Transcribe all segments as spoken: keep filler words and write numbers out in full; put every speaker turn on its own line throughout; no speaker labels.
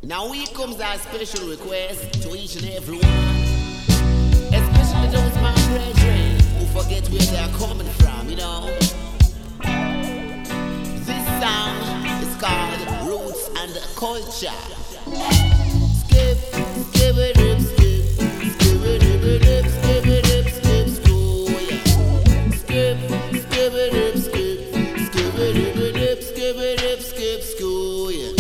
Now here comes our special request to each and every one, especially those my brethren who forget where they are coming from, you know. This song is called Roots and Culture. Skip, skip it up, skip, skip it up, skip it up, skip, school, yeah. Skip, skip it up, skip, skip it up, skip it up, skip, school, yeah.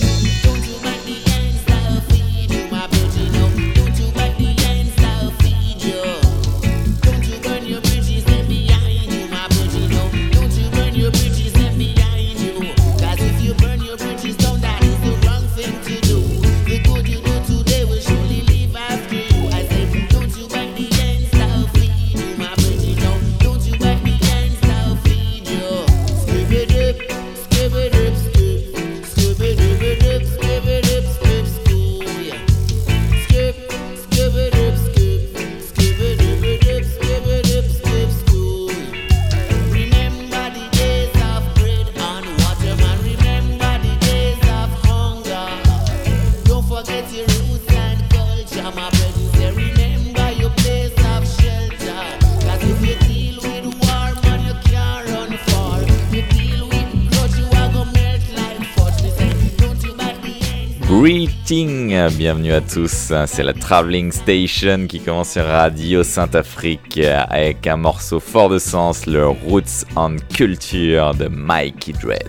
Greeting, bienvenue à tous, c'est la Traveling Station qui commence sur Radio Saint-Afrique avec un morceau fort de sens, le Roots and Culture de Mikey Dread.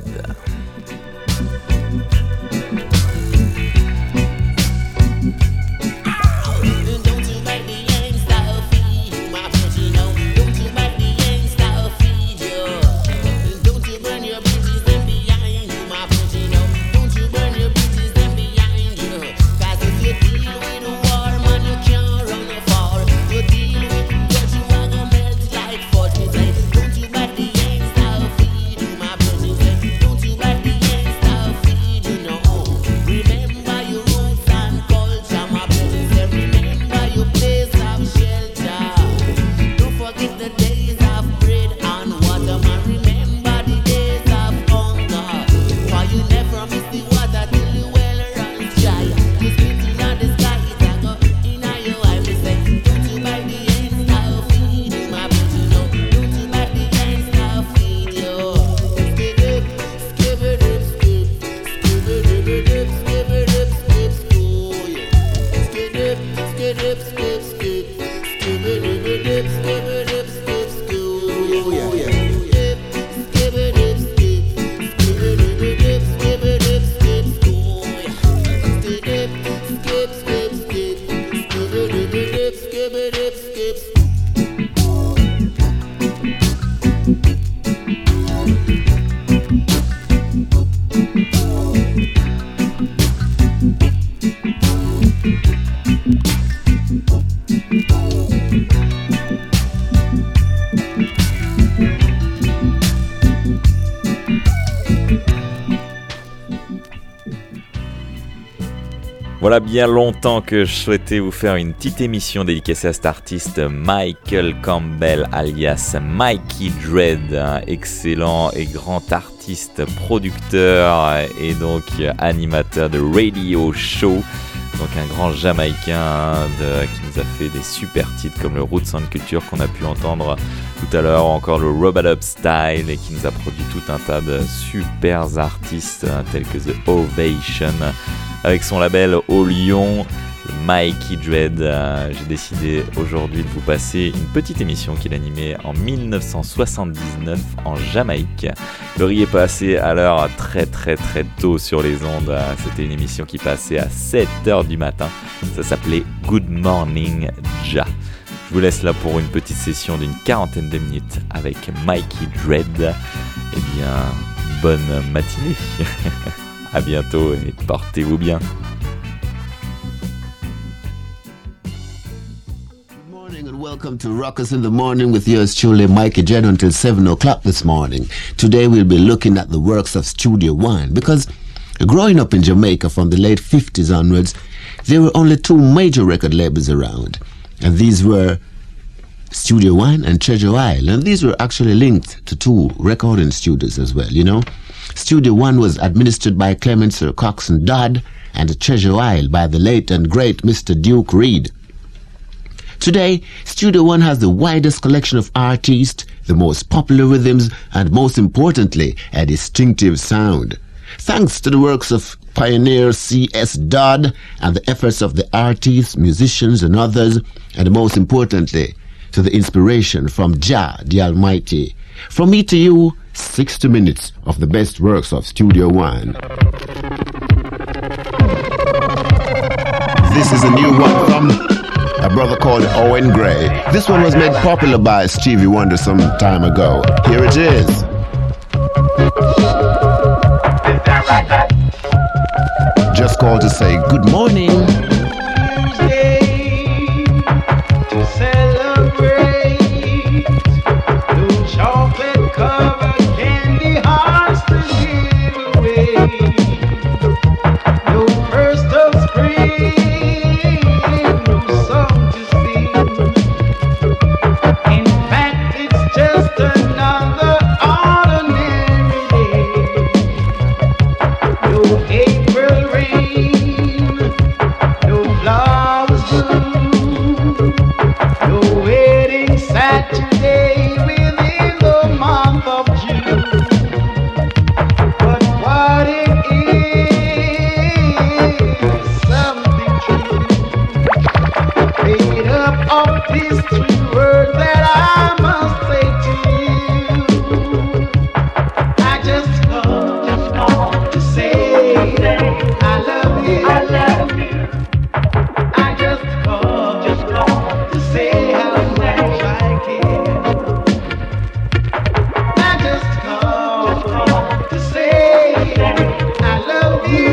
Voilà bien longtemps que je souhaitais vous faire une petite émission dédicacée à cet artiste Michael Campbell alias Mikey Dread, un excellent et grand artiste, producteur et donc animateur de radio show. Donc un grand Jamaïcain hein, de, qui nous a fait des super titres comme le Roots and Culture qu'on a pu entendre tout à l'heure, ou encore le Rub-a-Dub Style, et qui nous a produit tout un tas de super artistes hein, tels que The Ovation. Avec son label Au Lion, Mikey Dread, euh, j'ai décidé aujourd'hui de vous passer une petite émission qu'il animait en dix-neuf cent soixante-dix-neuf en Jamaïque. L'auriez passé à l'heure très très très tôt sur les ondes. Euh, c'était une émission qui passait à sept heures du matin. Ça s'appelait Good Morning Ja. Je vous laisse là pour une petite session d'une quarantaine de minutes avec Mikey Dread. Eh bien, bonne matinée. À bientôt et portez-vous bien.
Good morning and welcome to Rockers in the Morning with yours truly, Mikey Dread, until seven o'clock this morning. Today we'll be looking at the works of Studio One, because growing up in Jamaica from the late fifties onwards, there were only two major record labels around, and these were Studio One and Treasure Isle, and these were actually linked to two recording studios as well, you know. Studio One was administered by Clement Sir Coxsone Dodd, and Treasure Isle by the late and great Mister Duke Reid. Today, Studio One has the widest collection of artists, the most popular rhythms, and most importantly, a distinctive sound. Thanks to the works of pioneer C S Dodd and the efforts of the artists, musicians, and others, and most importantly, to the inspiration from Jah, the Almighty. From me to you, sixty minutes of the best works of Studio One. This is a new one from a brother called Owen Gray. This one was made popular by Stevie Wonder some time ago. Here it is. Just called to say good morning.
To celebrate, no chocolate covered candy hearts to give away, no burst of spring, no song to sing. In fact, it's just another ordinary day. No April rain, no flowers bloom, no wedding Saturday within the month of June. But what it is, something true, made up of these three words that I must say to you. I just called, just called to say I love you. I love you. I just called, just called to say how much I care. I just called, just called to say I love you,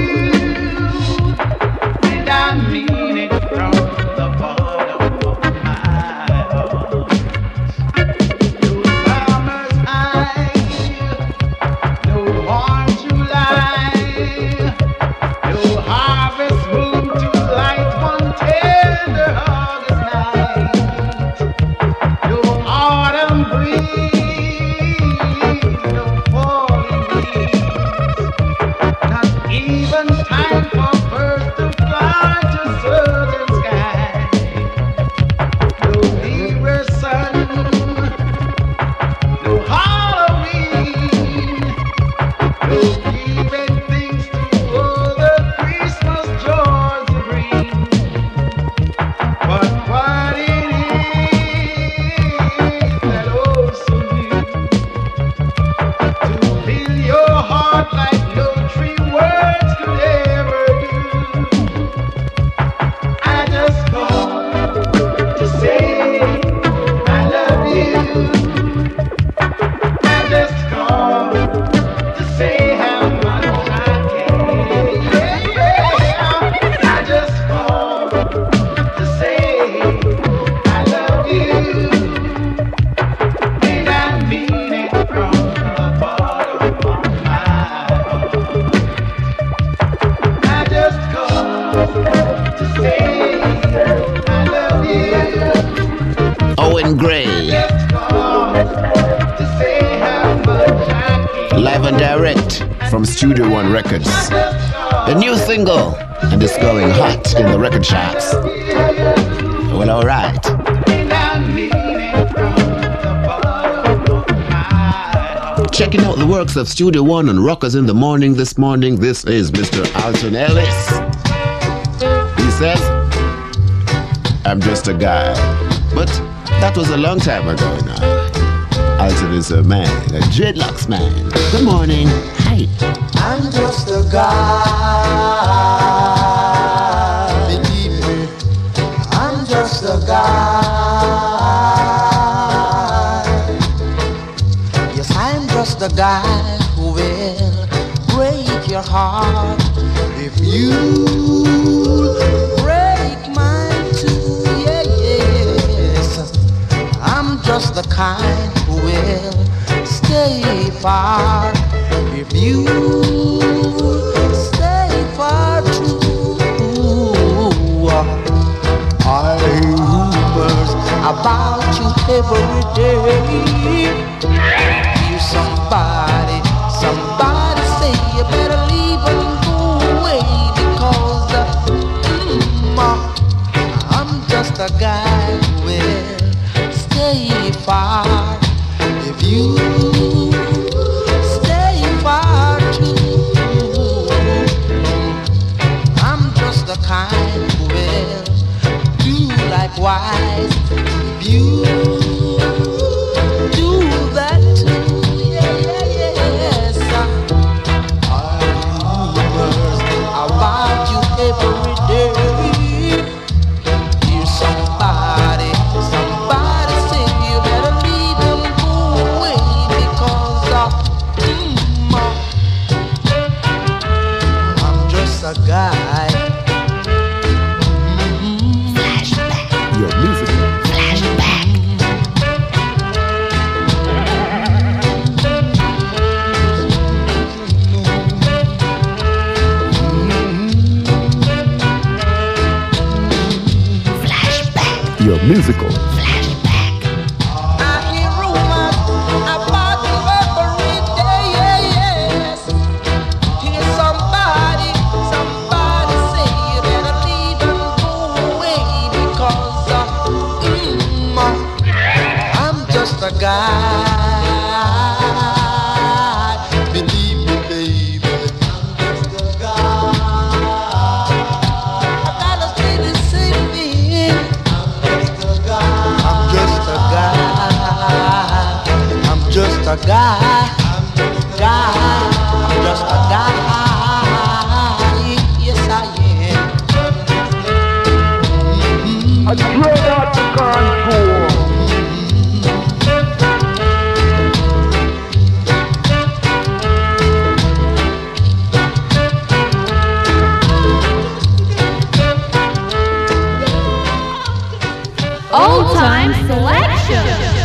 and I mean it from the bottom of my heart. No summer's high, no warm July, no harvest moon to light one tender August night, no autumn breeze, no falling leaves, not even time for birds to fly to southern sky, no nearer sun, no Halloween, no giving things to all the Christmas joys to bring. But what it is that oh so new, to fill your heart like no three words could ever do. I just called to say I love you. I just called to say how much I care. Yeah, yeah. I just called to say I love you, and I mean it from the bottom of my heart. I just called to say I love you.
Owen Gray,
Just called to say how much I care.
live and direct from Studio One Records.
Just called
A new single, and it's going hot in the record shops. Well, alright.
and I mean it from the bottom of my heart.
Checking out the works of Studio One on Rockers in the Morning this morning. This is Mister Alton Ellis. He says, I'm just a guy. But that was a long time ago now. Alton is a man, a dreadlocks man. Good morning. Hi.
I'm just a guy. Believe me, I'm just a guy. Yes, I'm just a guy who will break your heart if you break mine too. Yeah, yes, I'm just the kind who will stay far if you stay far too. I hear rumors about you every day. You somebody, somebody say you better leave and go away because a guy. Mm-hmm.
Your music. Your musical.
God, believe me, baby, I'm just a God. I gotta say the same thing. I'm just a God. I'm just a guy. God, I'm just a guy. Yes, I am.
I dread out the contour.
Old Time Selection.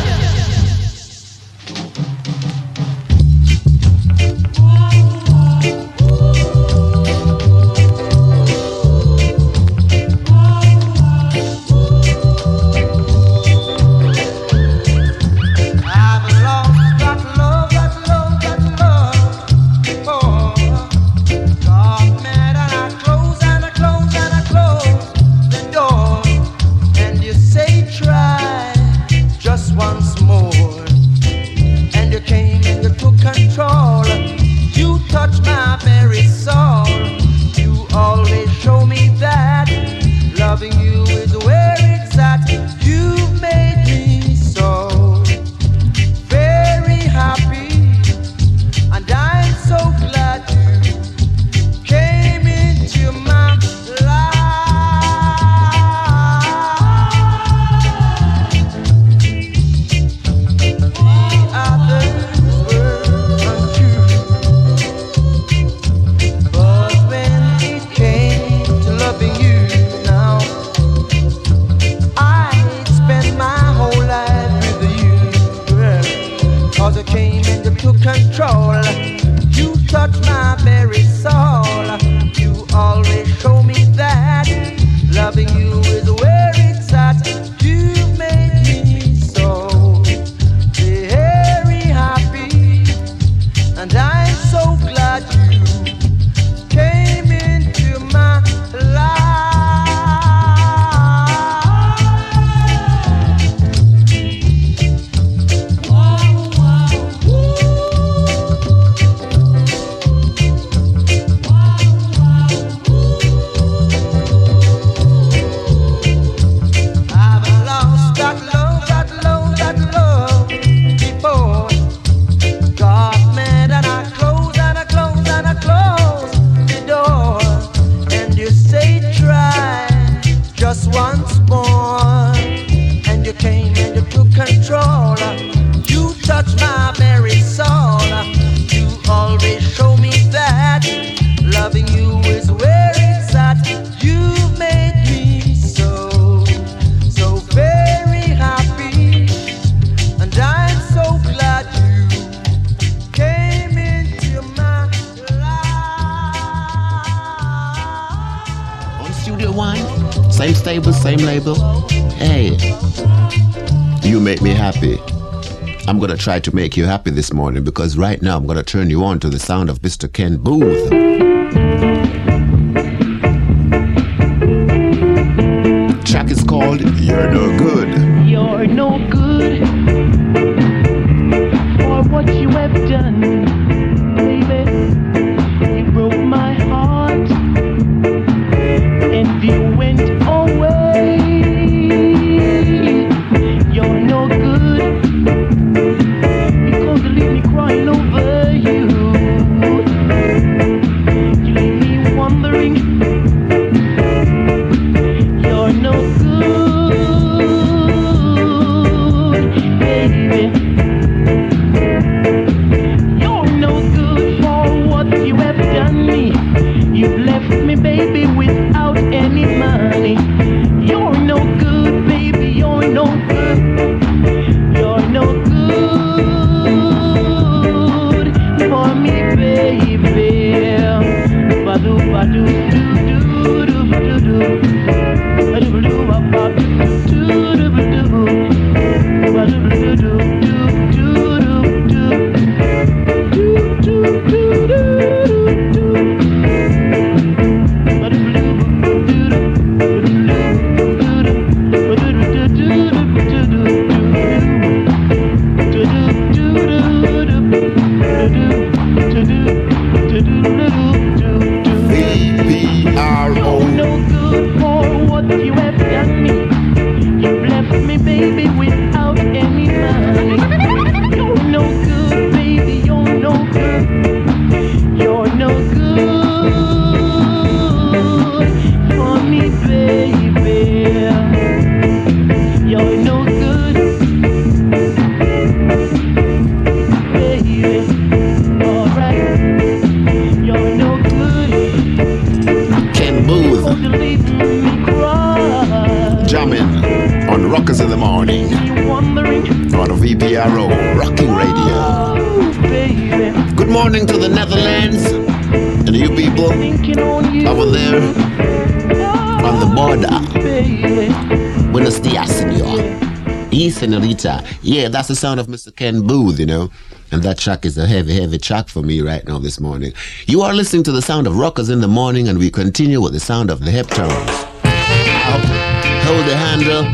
Same stable, same label. Hey, you make me happy. I'm going to try to make you happy this morning because right now I'm going to turn you on to the sound of Mister Ken Booth. Track is called You're No Good.
You're no good for what you have done, baby. You broke my heart and you went away. You're no good because you leave me crying over you.
Senorita. Yeah, that's the sound of Mister Ken Booth, you know. And that track is a heavy, heavy track for me right now this morning. You are listening to the sound of Rockers in the Morning, and we continue with the sound of the Heptones. Hold the handle.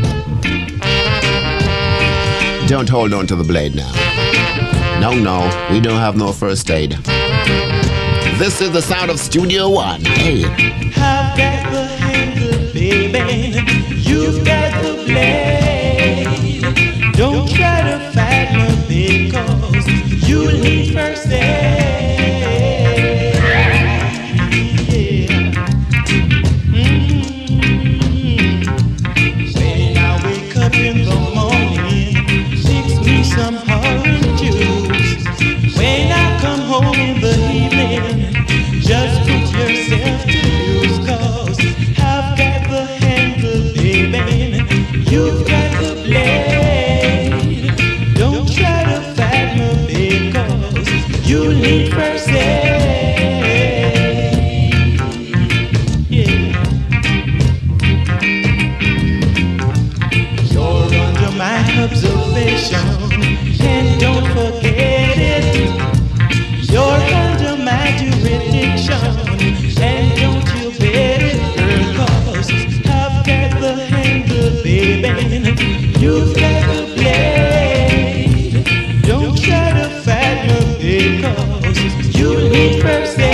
Don't hold on to the blade now. No, no, we don't have no first aid. This is the sound of Studio One. Hey.
I've got the handle, baby. You've got the blade. Don't try to fight me because you need first aid. Yeah. Mm-hmm. When I wake up in the morning, fix me some orange juice. When I come home in the evening, just put yourself to use, cause I've got the handle, baby. You've got the blade. You need first aid. Yeah. You're under my observation, and don't forget it. You're under my jurisdiction, and don't you bet it, girl, cause I've got the handle, baby. You've got the blade. Don't try to fight me because you need first aid.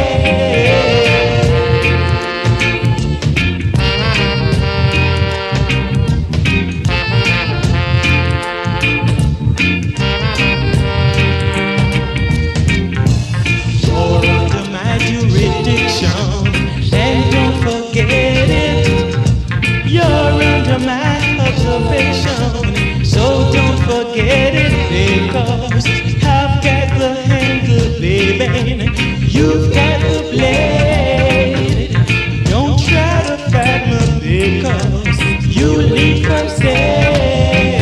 You're under my jurisdiction, and don't forget it. You're under my observation, so don't forget it, because I've got the handle, baby. You've got the blade. Don't try to fight me because you need first aid.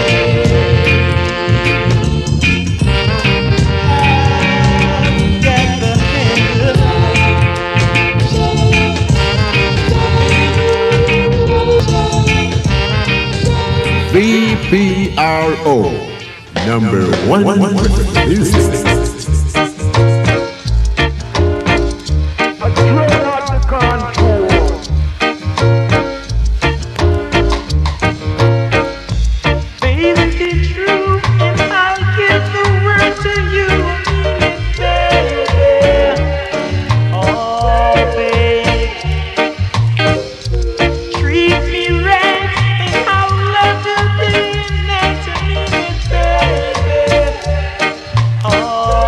I've got the handle.
V P R O. Number one, one, one, one music.
Oh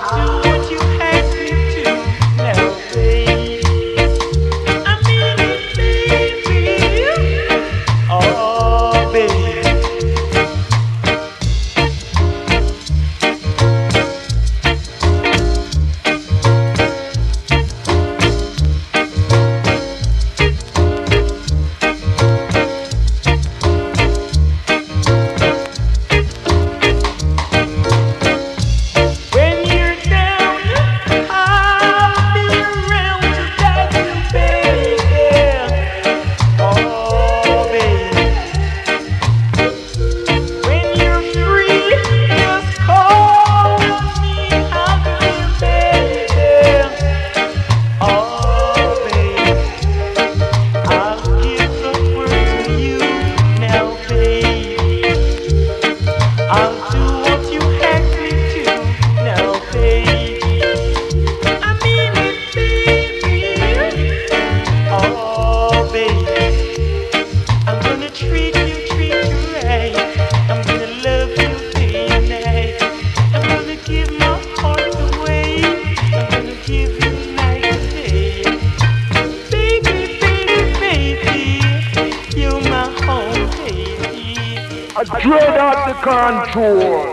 Dread out the control.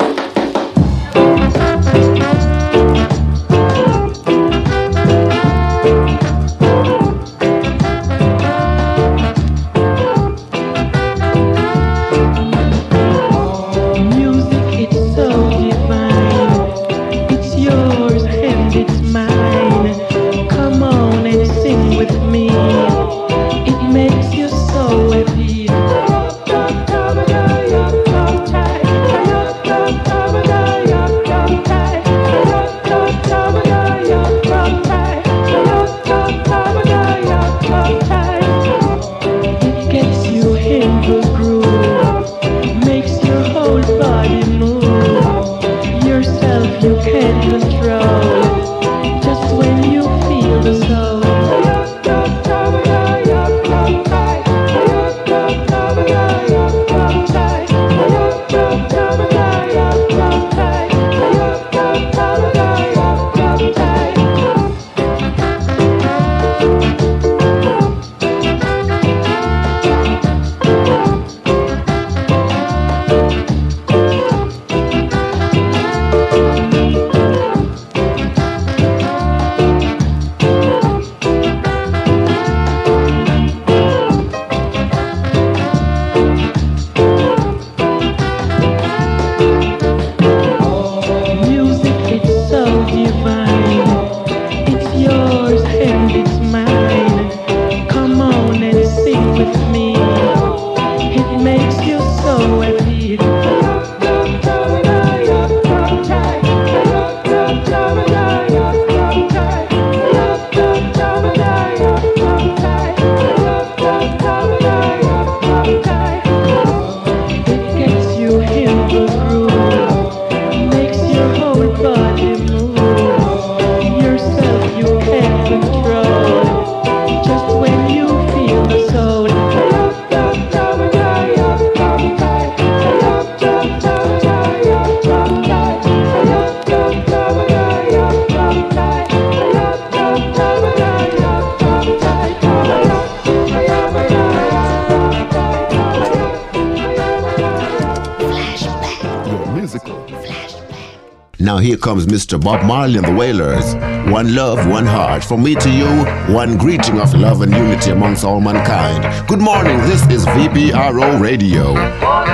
Now here comes Mister Bob Marley and the Wailers. One love, one heart. From me to you, one greeting of love and unity amongst all mankind. Good morning, this is V B R O Radio.
One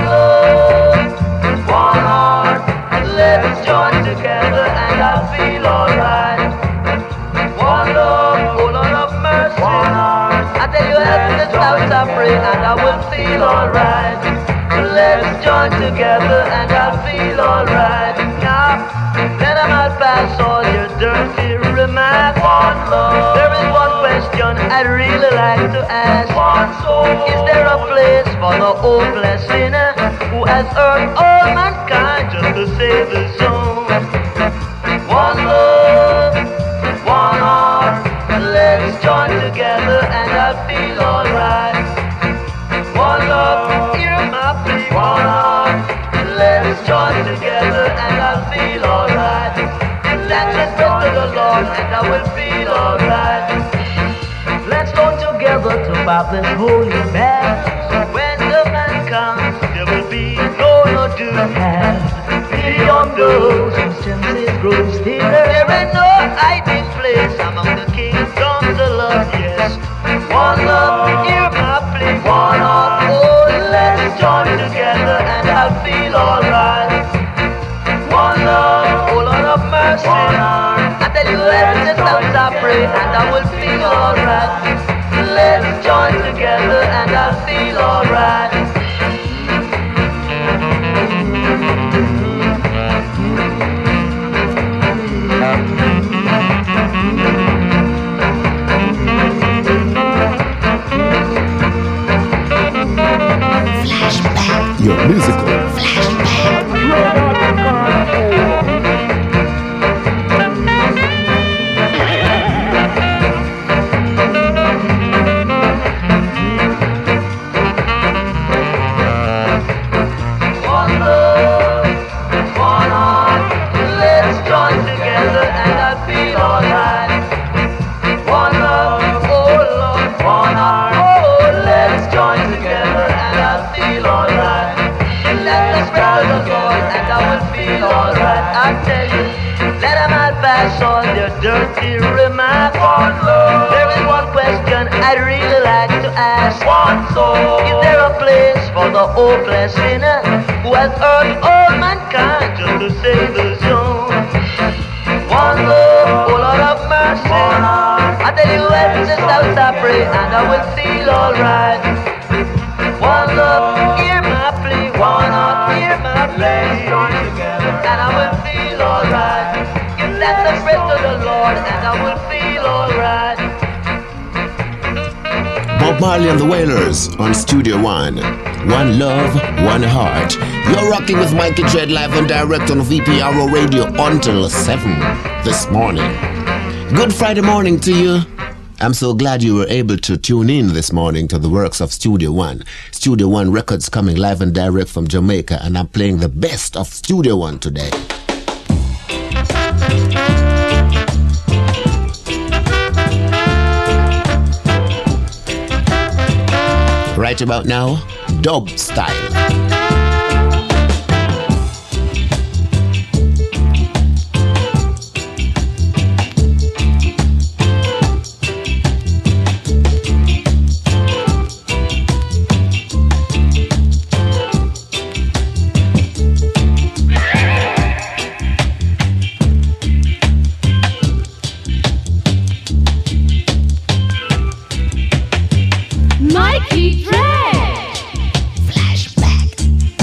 love, one heart. Let's join together and I'll feel alright. One love, oh Lord of mercy. One heart. I tell you, help me to shout and pray and I will feel alright. Let's join together and I'll feel alright. Now, let them out pass all your dirty remarks. One love. There is one question I'd really like to ask. One soul. Is there a place for the hopeless sinner who has hurt all mankind just to save his own? One love, one heart. Let's join together and I'll feel alright. One love, hear my plea. One heart. Let's join together and I'll feel alright. Lord, and I will feel alright. Let's go together to bow this holy mass. When the man comes, there will be no no to have. Pity on those whose senses grow stiller. There ain't no hiding place among the kingdoms of love. Yes, one love, hear my plea. One heart, oh, let's join together and I'll feel alright. One love, oh Lord of mercy. I tell you every times I pray and I will feel alright. Let's join together and I'll feel alright.
Your musical
One love, one heart, let's join together and I'll feel alright. One love, oh Lord, one heart, oh, let's join together and I'll feel alright. Let us pray to the Lord and I will feel alright. I tell you, let them all pass on their dirty remarks. One love, there is one question I'd really like to ask. One soul, is there a place for the hopeless sinner who has hurt all mankind just to save his own? One love, oh Lord of mercy. I tell you, every house I pray and I will feel alright. One love, hear my plea. One heart, hear my plea. Join together and I will feel alright. Give thanks and praise to the Lord and I will feel alright.
Bob Marley and the Wailers on Studio One. One love, one heart. You're rocking with Mikey Dread live and direct on V P R O Radio until seven this morning. Good Friday morning to you. I'm so glad you were able to tune in this morning to the works of Studio One. Studio One Records coming live and direct from Jamaica, and I'm playing the best of Studio One today. Right about now, dub style.
Mikey Dread.
Flashback.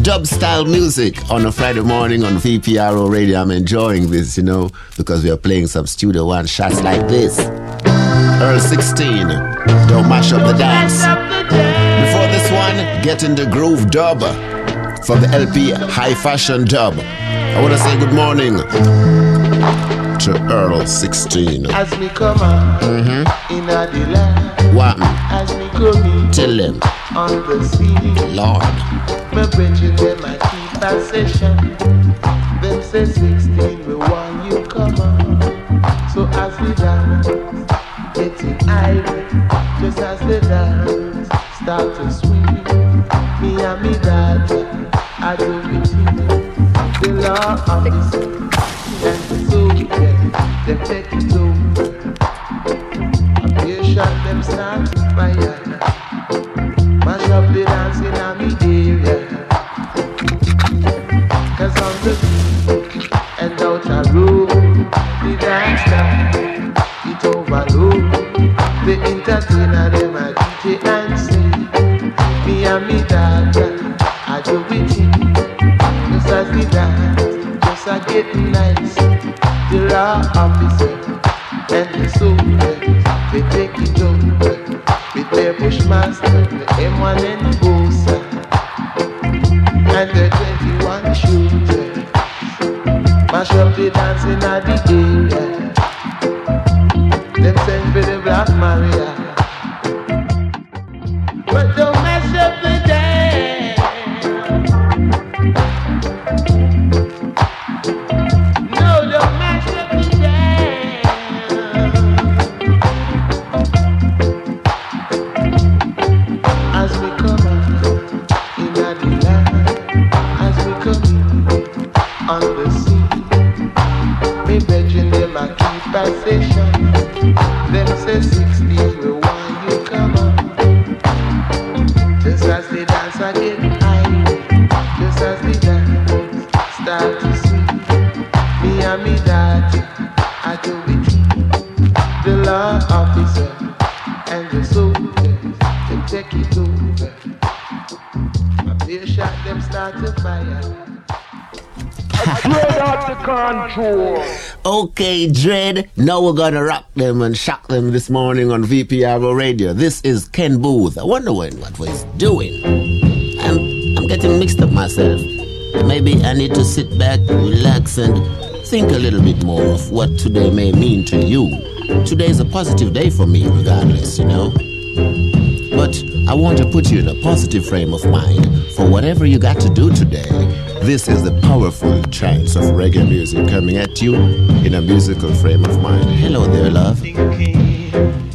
dub style music on a Friday morning on V P R O Radio. I'm enjoying this, you know, because we are playing some Studio One shots like this. Earl sixteen, don't mash up the dance. Before this one, Get in the Groove dub from the L P High Fashion Dub. I want to say good morning to Earl sixteen.
As we come out
mm-hmm.
in a land,
what?
As we come in,
tell them
on the sea,
Lord.
My brethren, them I keep a session. Them say sixteen, we want you come on. So as we dance, getting irate, just as the dance start to swing. Me and me dad, I do it in the law of the sea. And the soldier, them take it over. A beer shot, them start to fire. Mash up the dance in a me area. Cause on the beat and out a road, the dance start, it overload. The entertainer, them a D J and say, me and me dada, I do it in. Just as the dance, just a getting nice. The law officer and the soldier, they take it over. With their bushmaster, the M one and the Bosa, and the twenty-one shooter. Mash up the dancing at the area. Them send for the Black Maria. But don't mess up the dance. No, don't mess up the dance. As we come out in the land, as we come in on the sea, me brethren them a keep a session. Them say sixteen, we want you come on. Just as the dance I get high, just as the dance start to swing. Me and me daddy, I do it. The law officer and the soldiers, they take it over. A beer shot, them start to fire.
Dread out the control.
Okay, Dread. Now we're gonna rock them and shock them this morning on V P R O Radio. This is Ken Booth. I wonder what what he's doing. I'm I'm getting mixed up myself. Maybe I need to sit back, relax, and think a little bit more of what today may mean to you. Today is a positive day for me, regardless, you know. But I want to put you in a positive frame of mind for whatever you got to do today. This is the powerful chants of reggae music coming at you in a musical frame of mind. Hello there, love.
Thinking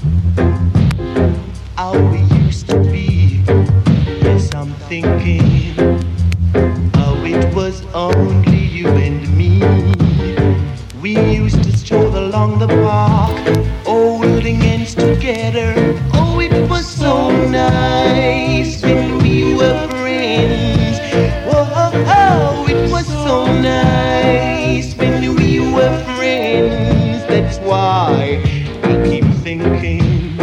how we used to be. Yes, I'm thinking how it was only you and me. We used to stroll along the park, holding hands together. Oh, it was so nice when we were friends. Whoa, oh, it was so nice when we were friends. That's why we keep thinking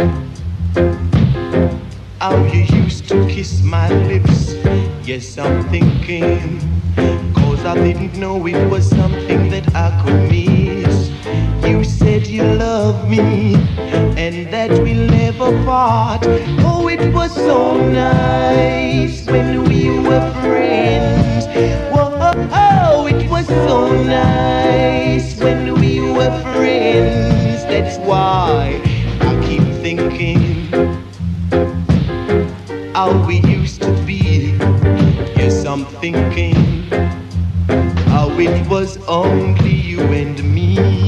how you used to kiss my lips. Yes, I'm thinking, cause I didn't know it was something that I could miss. You said you loved me and that we'll never part. Oh, it was so nice when we were friends. Whoa, oh, oh, it was so nice when we were friends. That's why I keep thinking how we used to be. Yes, I'm thinking how it was only you and me.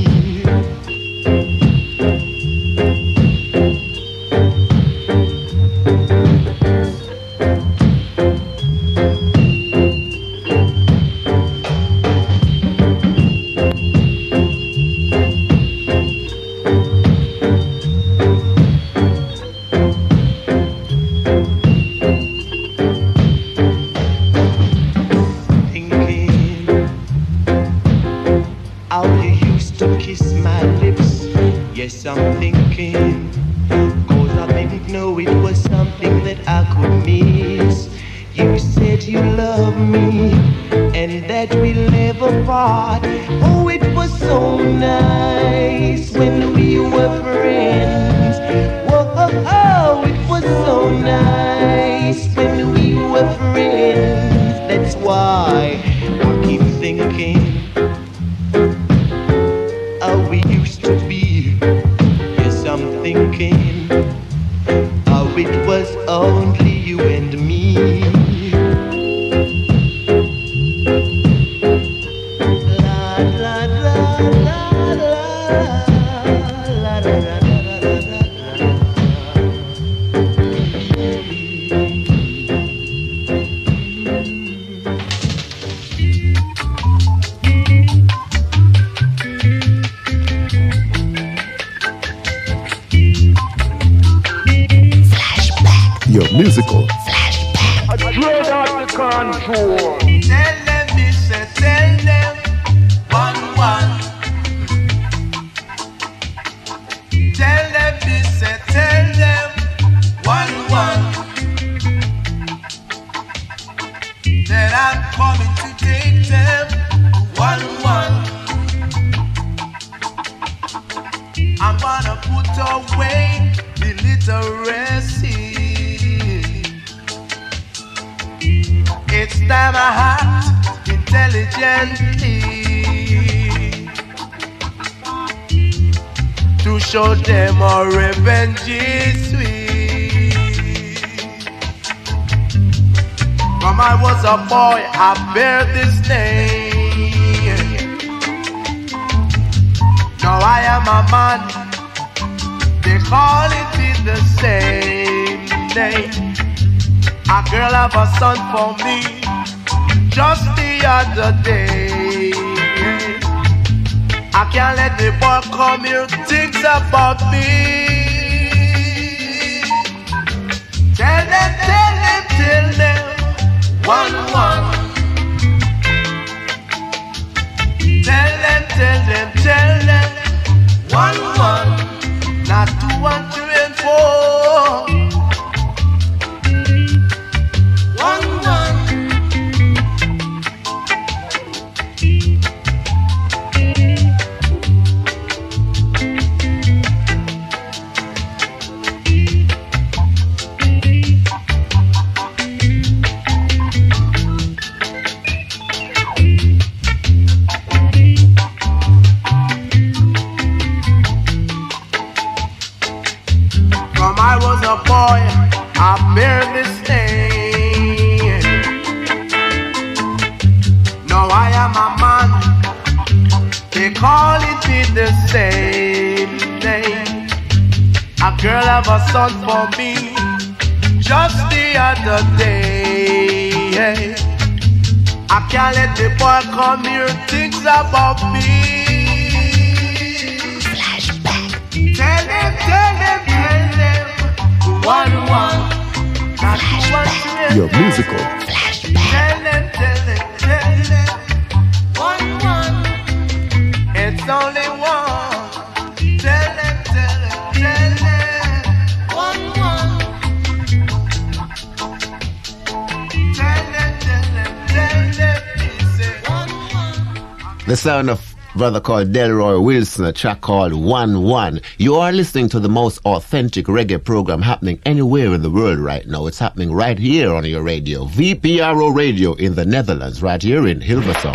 Yes, I'm thinking, cause I didn't know it was something that I could miss. You said you love me and that we'll never part. Oh, it was so nice when we were friends. Whoa, oh, oh, it was so nice when we were friends. That's why I keep thinking how we used to be. Yes, I'm thinking how it was only you and me.
Your musical
I dread out the control.
Tell them, me say, tell them, one, one. Tell them, me say, tell them, one, one. That I'm coming to take them, one, one. I'm gonna put away the literacy. It's time I act intelligently to show them our revenge is sweet. From I was a boy, I bear this name. Now I am a man, they call it the same name. A girl have a son for me just the other day. I can't let the boy come here think about me. Tell them, tell them, tell them, one, one. Tell them, tell them, tell them, one, one. Not two, one, three, and four. Girl have a son for me just the other day. I can't let the boy come here thinks about me. Flashback. Tell them, tell them, tell them, one, one. Not one,
Your musical
Flashback. Tell them, tell them, tell them, one, one. It's only one. Tell them, tell them, tell them.
The sound of brother called Delroy Wilson, a track called one one. You are listening to the most authentic reggae program happening anywhere in the world right now. It's happening right here on your radio. V P R O Radio in the Netherlands, right here in Hilversum.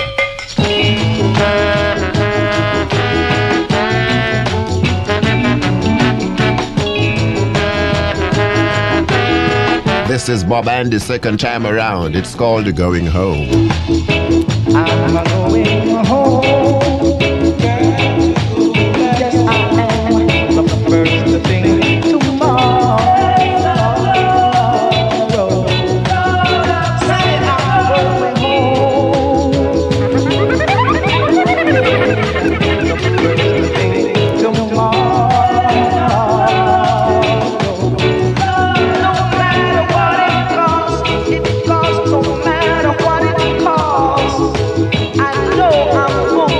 This is Bob Andy's second time around. It's called Going Home.
I'm going home, yes I am, the first thing tomorrow, say I'm going home, the first thing tomorrow, no matter what it costs, it costs no matter what it costs. I know I'm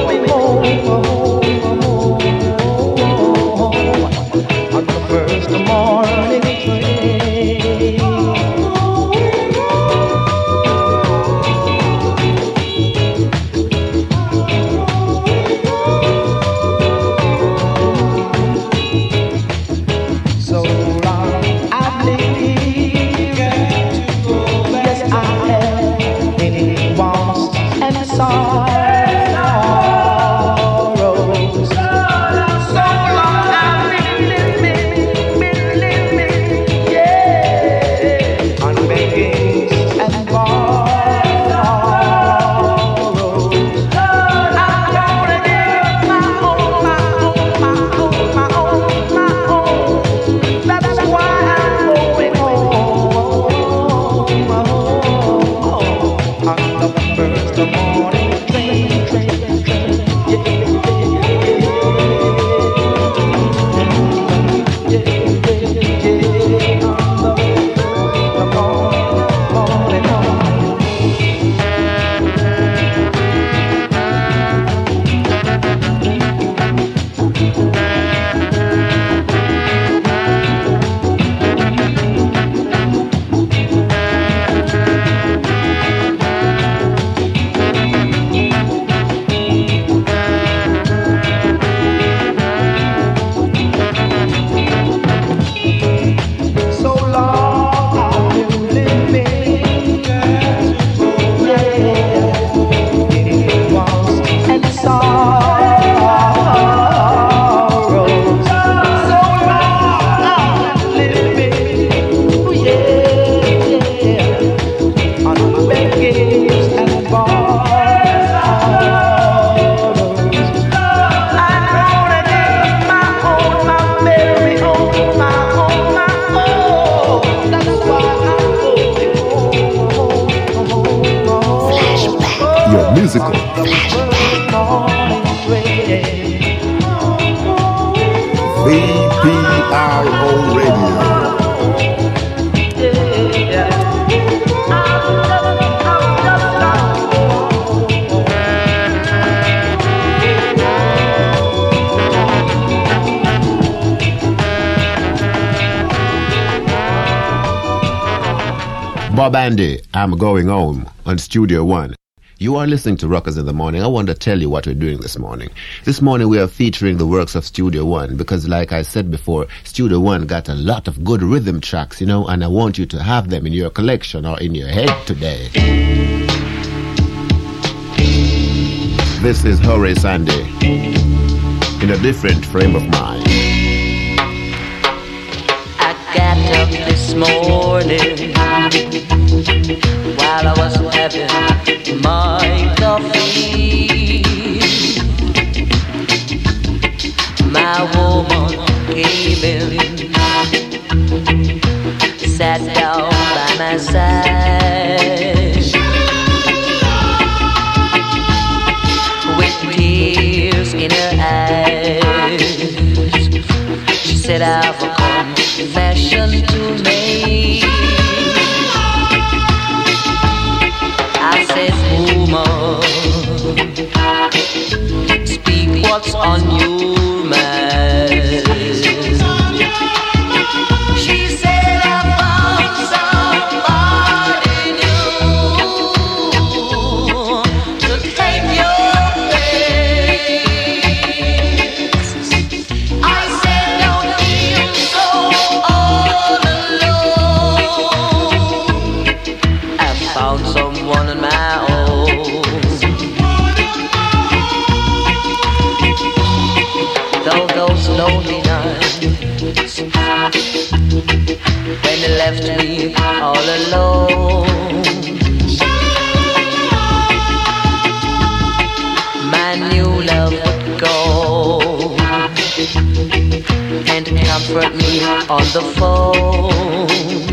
Mexico. V P R O Radio.
Bob Andy, I'm going home on Studio One. You are listening to Rockers in the Morning. I want to tell you what we're doing this morning. This morning we are featuring the works of Studio One because, like I said before, Studio One got a lot of good rhythm tracks, you know, and I want you to have them in your collection or in your head today. This is Horace Andy in a different frame of mind.
I got up this morning while I was having my coffee. My woman came in, sat down by my side with tears in her eyes. She said, I've a confession to make. I said, woman, speak what's on your mind. She said, I found somebody new to take your place. I said, don't feel so all alone. I found someone in my own. Though those lonely nights when they left me all alone, my new love would go and comfort me on the phone.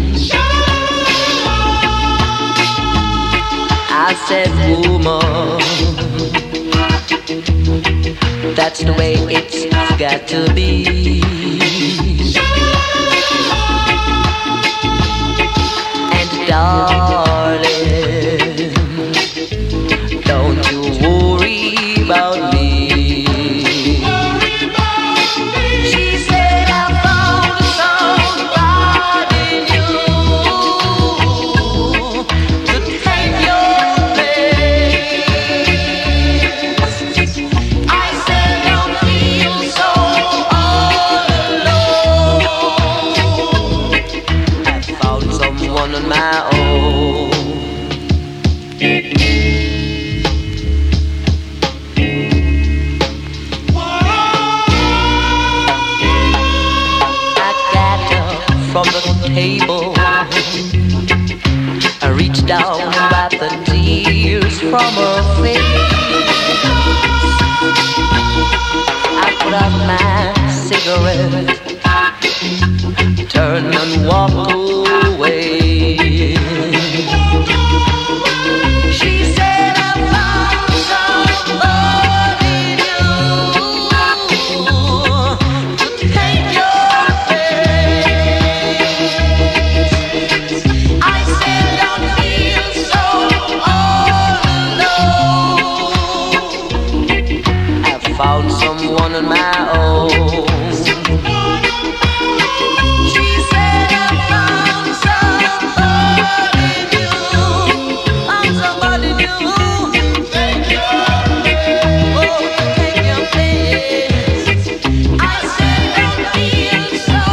I said, woman, that's the way it's got to be. And darling, don't you worry about me. She said, I found somebody new to take your place. I said, don't feel so all alone. I found someone on my own. From the table, I reached down and wiped the tears from her face. I put out my cigarette, turned and walked away. She said, I found somebody new to take your found someone on my own. She said, I found somebody new. Found somebody new. Take your place. Oh, take your place. I said, don't feel so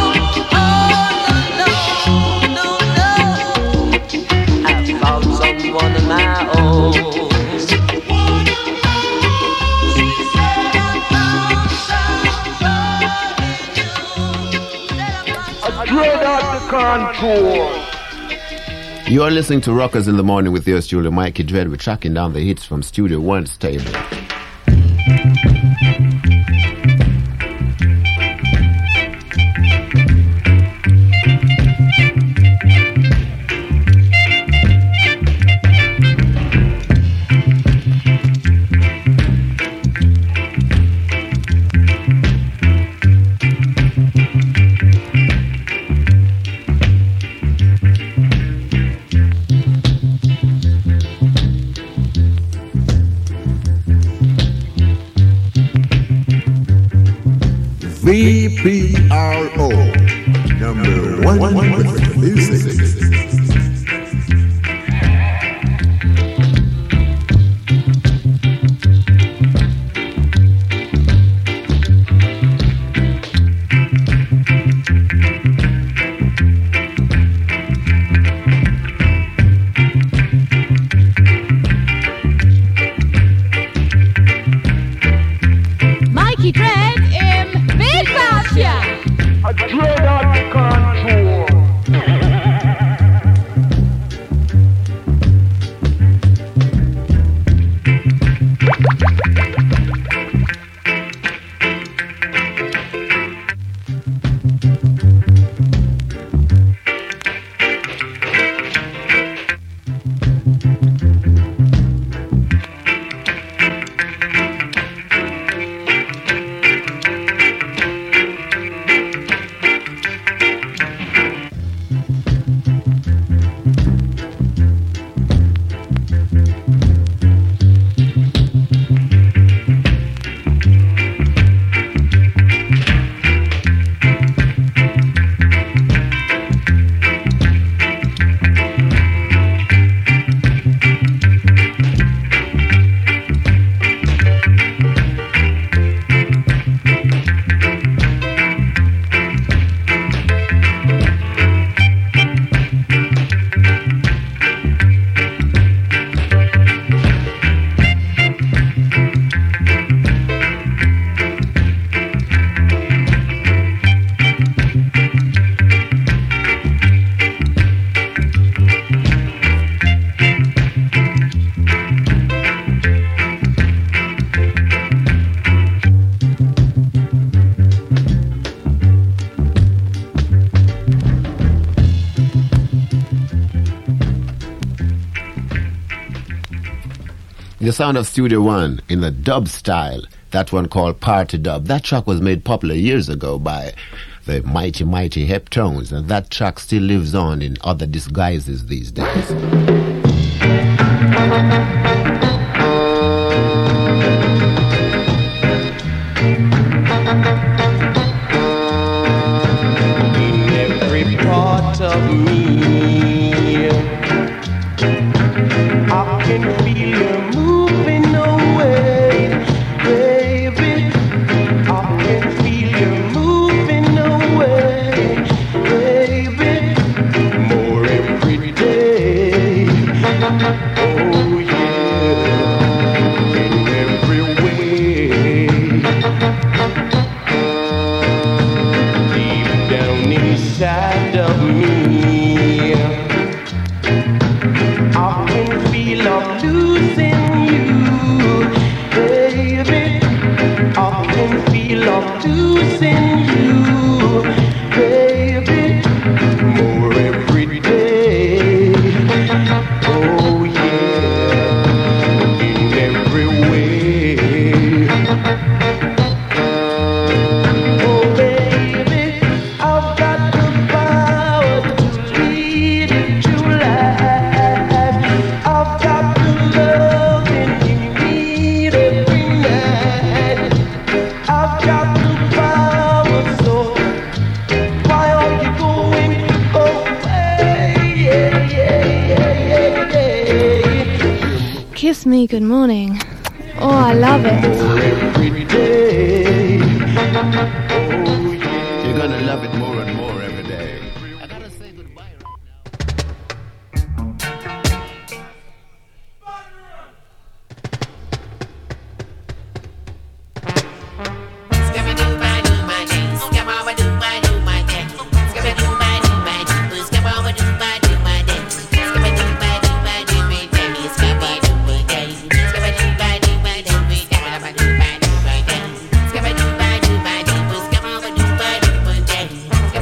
all alone. No, no. I found someone on my own.
You are listening to Rockers in the Morning with yours truly, Mikey Dread. We're tracking down the hits from Studio One's table.
V P R O, number one with the music.
Mikey Dread in Big Belcher.
A dread out the control.
The sound of Studio One in the dub style, that one called Party Dub. That track was made popular years ago by the mighty, mighty Heptones, and that track still lives on in other disguises these days.
In every part of me, I can feel you moving away, baby. I can feel you moving away, baby. More every day. Oh yeah, in every way. Deep down inside of me, I can feel I'm losing you, baby. I can feel I'm losing you, baby. More every day. Oh yeah, in every way. Oh baby, I've got the power to lead you to life. I've got the loving you need every night. I've got the power, so why are you going away? Yeah, yeah, yeah, yeah, yeah.
Kiss Me Good Morning. Oh, I love it.
Every day.
You're gonna love it more and more every day. I gotta say goodbye
Skip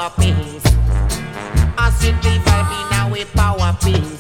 power pings. A city vibe in our power pings.